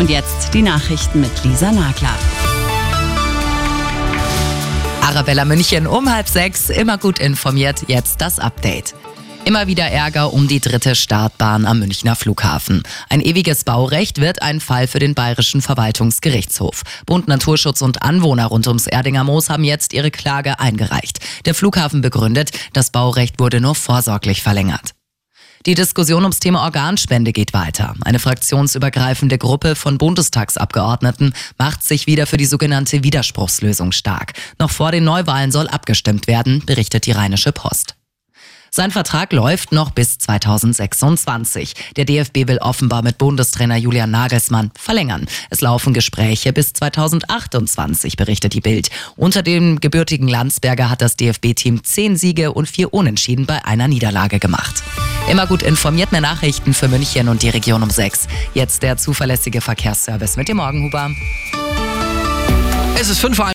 Und jetzt die Nachrichten mit Lisa Nagler. Arabella München um 5:30, immer gut informiert, jetzt das Update. Immer wieder Ärger um die 3. Startbahn am Münchner Flughafen. Ein ewiges Baurecht wird ein Fall für den Bayerischen Verwaltungsgerichtshof. Bund, Naturschutz und Anwohner rund ums Erdinger Moos haben jetzt ihre Klage eingereicht. Der Flughafen begründet, das Baurecht wurde nur vorsorglich verlängert. Die Diskussion ums Thema Organspende geht weiter. Eine fraktionsübergreifende Gruppe von Bundestagsabgeordneten macht sich wieder für die sogenannte Widerspruchslösung stark. Noch vor den Neuwahlen soll abgestimmt werden, berichtet die Rheinische Post. Sein Vertrag läuft noch bis 2026. Der DFB will offenbar mit Bundestrainer Julian Nagelsmann verlängern. Es laufen Gespräche bis 2028, berichtet die Bild. Unter dem gebürtigen Landsberger hat das DFB-Team 10 Siege und 4 Unentschieden bei einer Niederlage gemacht. Immer gut informiert, mehr Nachrichten für München und die Region um 6. Jetzt der zuverlässige Verkehrsservice mit dem Morgenhuber. Es ist 5 Uhr.